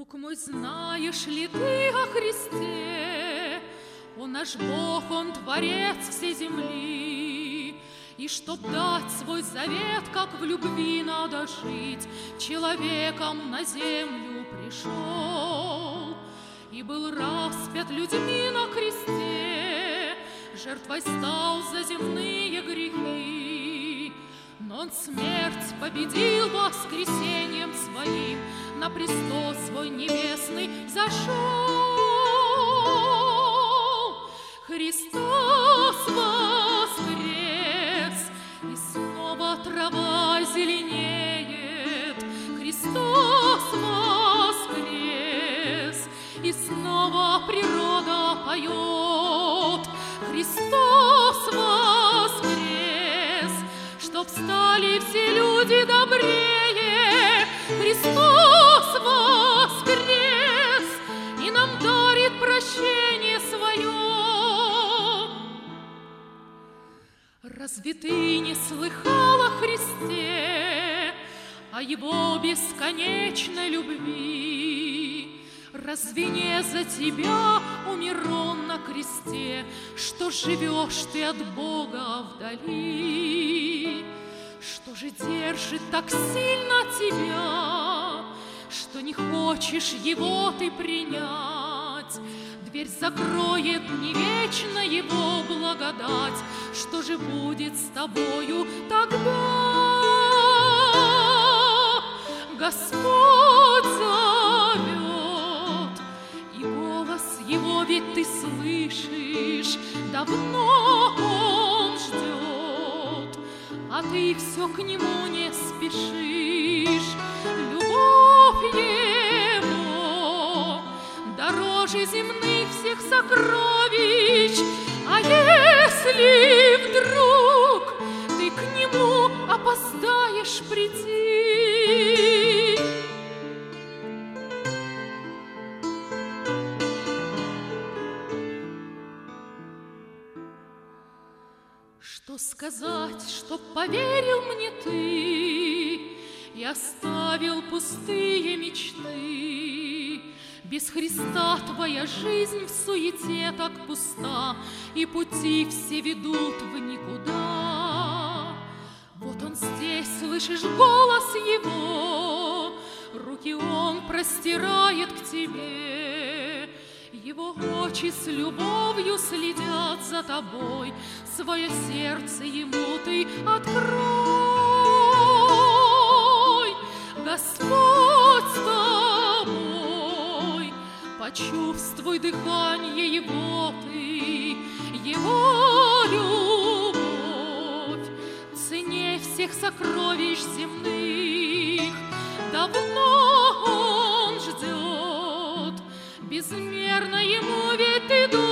Друг мой, знаешь ли ты о Христе? Он наш Бог, Он Творец всей земли. И чтоб дать свой завет, как в любви надо жить, человеком на землю пришел. И был распят людьми на кресте, жертвой стал за земные грехи. Но Он смерть победил воскресением своим, на престол свой небесный зашел. Христос воскрес, и снова трава зеленеет. Христос воскрес, и снова природа поет. Христос воскрес, чтоб стали все люди добрее. Христос воскрес, и нам дарит прощение свое. Разве ты не слыхал о Христе, о Его бесконечной любви? Разве не за тебя умер Он на кресте, что живешь ты от Бога вдали? Что же держит так сильно тебя, что не хочешь Его ты принять? Дверь закроет не вечно Его благодать. Что же будет с тобою тогда? Господь зовет, и голос Его ведь ты слышишь. Давно Он ждет, а ты все к Нему не спешишь. Любовь Его дороже земных всех сокровищ. А если вдруг ты к Нему опоздаешь прийти, что сказать, чтоб поверил мне ты и оставил пустые мечты? Без Христа твоя жизнь в суете так пуста, и пути все ведут в никуда. Вот Он здесь, слышишь голос Его, руки Он простирает к тебе. Его очи с любовью следят за тобой, свое сердце Ему ты открой. Господь с тобой, почувствуй дыхание Его ты, Его любовь ценней всех сокровищ земных. Давно Он ждет, безмерно Ему ведь ты